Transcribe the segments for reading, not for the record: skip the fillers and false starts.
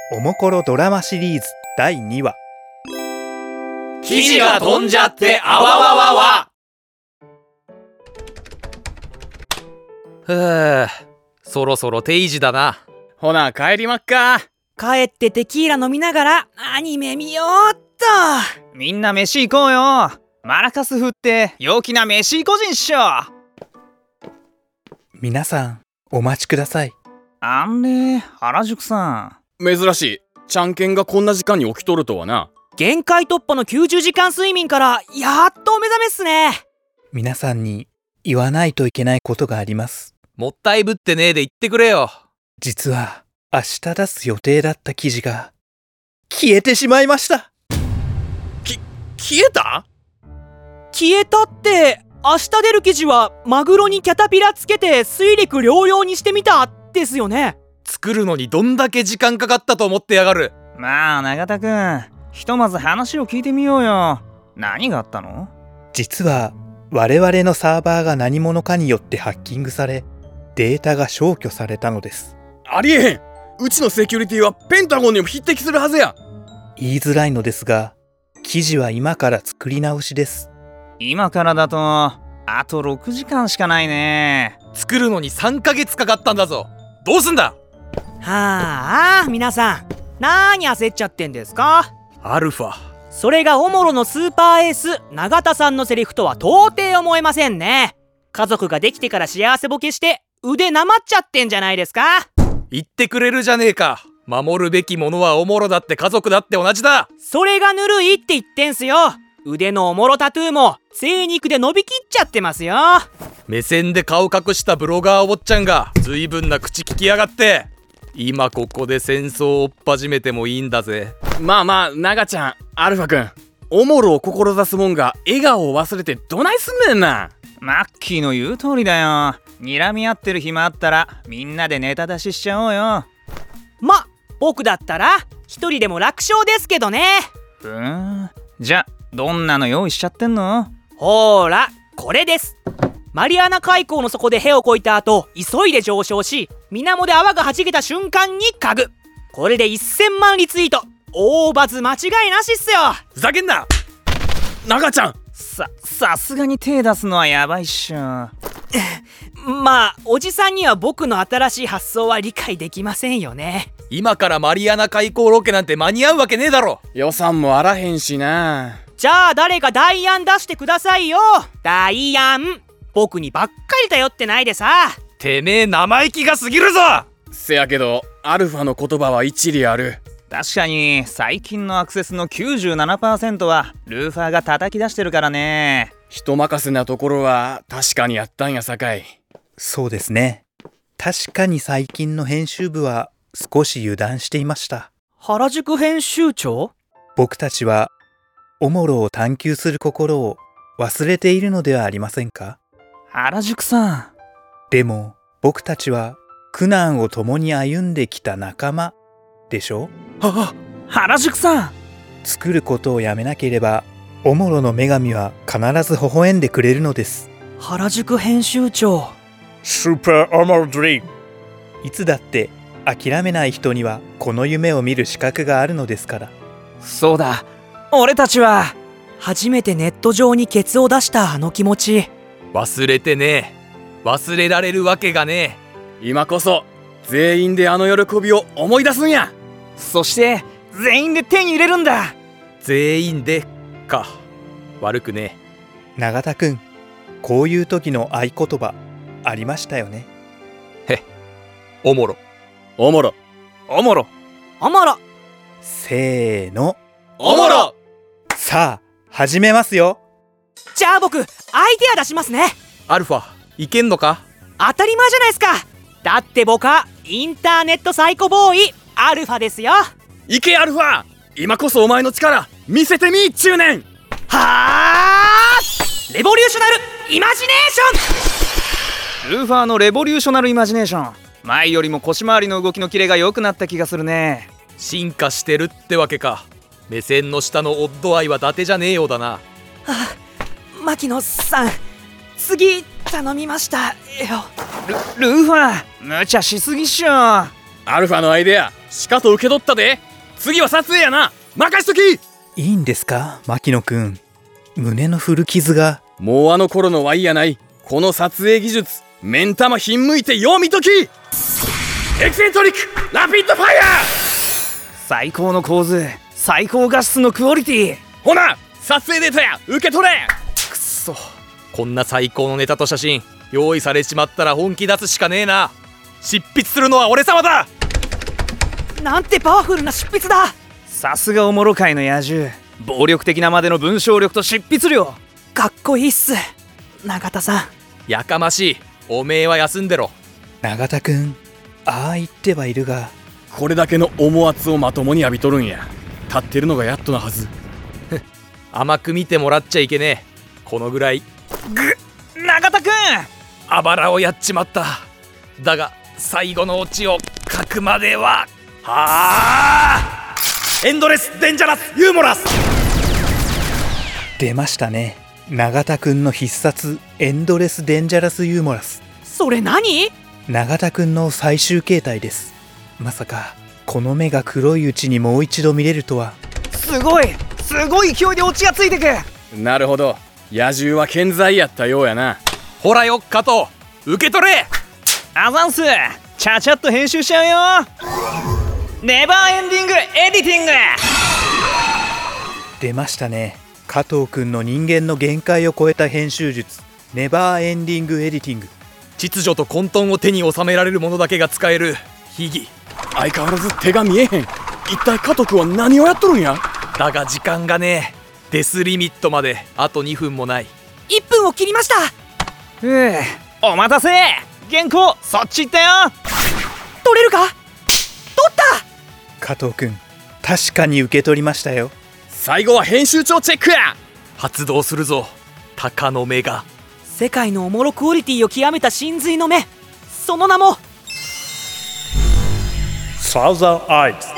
おもころドラマシリーズ第2話。 記事が飛んじゃってあわわわわ。 ふぅ、そろそろ定時だな。 ほな帰りまっか。 帰ってテキーラ飲みながらアニメ見ようっと。 みんな飯行こうよ。マラカス振って陽気な飯行こじんっしょ。 皆さんお待ちください。 あんれ原宿さん、珍しい。ちゃんけんがこんな時間に起きとるとはな。 限界突破の90時間睡眠からやっとお目覚めっすね。 皆さんに言わないといけないことがあります。 もったいぶってねえで言ってくれよ。 実は明日出す予定だった記事が消えてしまいました。 消えた？ 消えたって明日出る記事はマグロにキャタピラつけて水陸両用にしてみたですよね。 作るのにどんだけ時間かかったと思ってやがる。 まあ永田くん、ひとまず話を聞いてみようよ。何があったの？ 実は我々のサーバーが何者かによってハッキングされ、データが消去されたのです。 ありえへん。うちのセキュリティはペンタゴンにも匹敵するはずや。 言いづらいのですが、記事は今から作り直しです。 今からだとあと6時間しかないね。 作るのに3ヶ月かかったんだぞ。どうすんだ。 はあ、皆さんなーに焦っちゃってんですか。 アルファ、 それがおもろのスーパーエース永田さんのセリフとは到底思えませんね。家族ができてから幸せボケして腕なまっちゃってんじゃないですか。 言ってくれるじゃねえか。守るべきものはおもろだって家族だって同じだ。 それがぬるいって言ってんすよ。腕のおもろタトゥーも精肉で伸びきっちゃってますよ。 目線で顔隠したブロガーおっちゃんが随分な口聞きやがって。今ここで戦争を追っ始めてもいいんだぜ。 まあまあ長ちゃん、アルファくん、おもろを志すもんが笑顔を忘れてどないすんねんな。マッキーの言う通りだよ。睨み合ってる暇あったらみんなでネタ出ししちゃおうよ。 僕だったら一人でも楽勝ですけどね。 じゃどんなの用意しちゃってんの？ ほーらこれです。マリアナ海溝の底でへをこいた後急いで上昇し、水面で泡がはじけた瞬間に嗅ぐ。これで1000万リツイート、大バズ間違いなしっすよ。 ふざけんな。 長ちゃん、さすがに手出すのはやばいっしょ。 まあおじさんには僕の新しい発想は理解できませんよね。 今からマリアナ海溝ロケなんて間に合うわけねえだろ。 予算もあらへんしな。 じゃあ誰か代案出してくださいよ。代案。僕にばっかり頼ってないでさ。 てめえ生意気が過ぎるぞ。 せやけどアルファの言葉は一理ある。確かに最近のアクセスの 97% はルーファーが叩き出してるからね。人任せなところは確かにあったんやさかい。 そうですね。確かに最近の編集部は少し油断していました。 原宿編集長？ 僕たちはおもろを探求する心を忘れているのではありませんか？ 原宿さん。 でも僕たちは苦難を共に歩んできた仲間でしょ？ 原宿さん。 作ることをやめなければおもろの女神は必ず微笑んでくれるのです。 原宿編集長。 スーパーオモロドリーム。いつだって諦めない人にはこの夢を見る資格があるのですから。 そうだ、俺たちは初めてネット上にケツを出したあの気持ち忘れてねえ。忘れられるわけがねえ。今こそ全員であの喜びを思い出すんや。そして全員で手に入れるんだ。 全員でか。悪くねえ。永田くん、こういう時の合言葉ありましたよね。 おもろおもろおもろおもろ。 せーの、 おもろ。 さあ始めますよ。 じゃあ僕アイデア出しますね。 アルファ、いけんのか？ 当たり前じゃないですか。だって僕はインターネットサイコボーイアルファですよ。 いけアルファ、今こそお前の力見せてみっちゅうねん。 はーレボリューショナルイマジネーション。 ルーファーのレボリューショナルイマジネーション、前よりも腰回りの動きのキレが良くなった気がするね。 進化してるってわけか。目線の下のオッドアイは伊達じゃねえようだな。 牧野さん、次頼みましたよ。 ルーファー、無茶しすぎっしょ。アルファのアイデアしかと受け取ったで。次は撮影やな。任しとき。 いいんですか牧野くん。胸の古傷が。 もうあの頃のワイやない。この撮影技術、目ん玉ひんむいてよう見とき。エキセントリックラピッドファイヤー。 最高の構図、最高画質のクオリティ。 ほな撮影データや受け取れ。 くっそ、こんな最高のネタと写真用意されちまったら本気出すしかねえな。執筆するのは俺様だ。 なんてパワフルな執筆だ。さすがおもろ界の野獣。暴力的なまでの文章力と執筆量、かっこいいっす永田さん。 やかましい。おめえは休んでろ。 永田くん、ああ言ってはいるが。 これだけの重圧をまともに浴びとるんや。立ってるのがやっとなはず。 甘く見てもらっちゃいけねえ。このぐらい。 永田くん、 あばらをやっちまった。だが最後のオチを書くまでは。エンドレスデンジャラスユーモラス。 出ましたね。永田くんの必殺エンドレスデンジャラスユーモラス。 それ何？ 永田くんの最終形態です。まさかこの目が黒いうちにもう一度見れるとは。 すごい勢いでオチがついてく。 なるほど、野獣は健在やったようやな。 ほらよ加藤、受け取れ。 アザンス、ちゃちゃっと編集しちゃうよ。ネバーエンディングエディティング。 出ましたね。加藤くんの人間の限界を超えた編集術、ネバーエンディングエディティング。 秩序と混沌を手に収められるものだけが使える秘技。 相変わらず手が見えへん。一体加藤くんは何をやっとるんや。 だが時間がねえ。デスリミットまであと2分もない。 1分を切りました。お待たせ。原稿そっち行ったよ。取れるか。取った。 加藤くん、確かに受け取りましたよ。 最後は編集長チェックや。 発動するぞ鷹の目が。 世界のおもろクオリティを極めた神髄の目、その名もサウザンアイズ。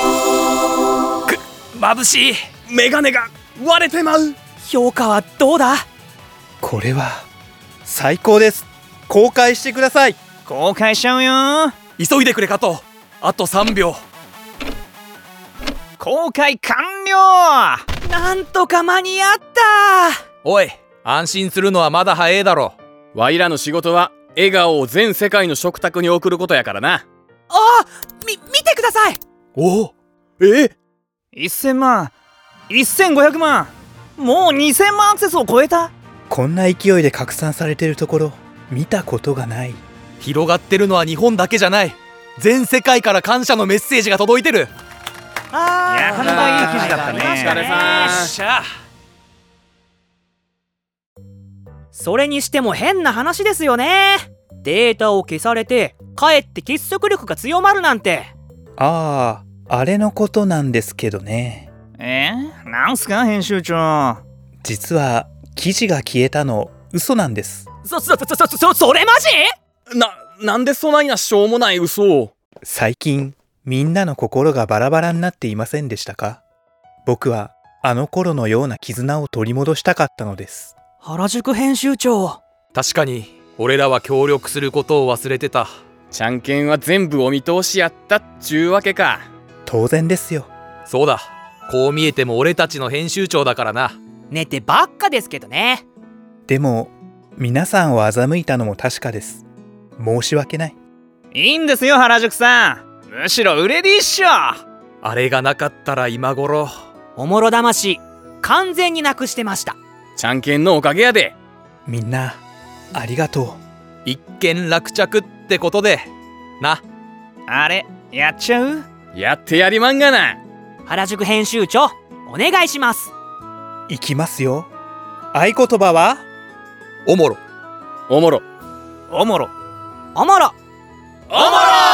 眩しい。 メガネが割れてまう。 評価はどうだ。 これは最高です。公開してください。 公開しちゃうよ。 急いでくれ加藤、あと3秒。 公開完了。なんとか間に合った。 おい、安心するのはまだ早えだろ。 ワイらの仕事は笑顔を全世界の食卓に送ることやからな。 見てください。 おお、 1000万、1500万、もう2000万アクセスを超えた。 こんな勢いで拡散されてるところ見たことがない。 広がってるのは日本だけじゃない。全世界から感謝のメッセージが届いてる。 なかなかいい記事だったね。 お疲れさん。 よっしゃ。 それにしても変な話ですよね。データを消されてかえって結束力が強まるなんて。 あれのことなんですけどね。 なんすか編集長。 実は記事が消えたの嘘なんです。 それマジ？ なんでそないなしょうもない嘘を。 最近みんなの心がバラバラになっていませんでしたか？僕はあの頃のような絆を取り戻したかったのです。 原宿編集長。 確かに俺らは協力することを忘れてた。 ちゃんけんは全部お見通しやったっちゅうわけか。 当然ですよ。 そうだ、こう見えても俺たちの編集長だからな。 寝てばっかですけどね。 でも皆さんを欺いたのも確かです。申し訳ない。 いいんですよ原宿さん、むしろ売れでいいっしょ。 あれがなかったら今頃おもろ魂完全になくしてました。 ちゃんけんのおかげやで。 みんなありがとう。 一件落着ってことでな。 あれやっちゃう？ やってやりまんがな。 原宿編集長お願いします。 いきますよ。合言葉はおもろおもろおもろおもろおもろ。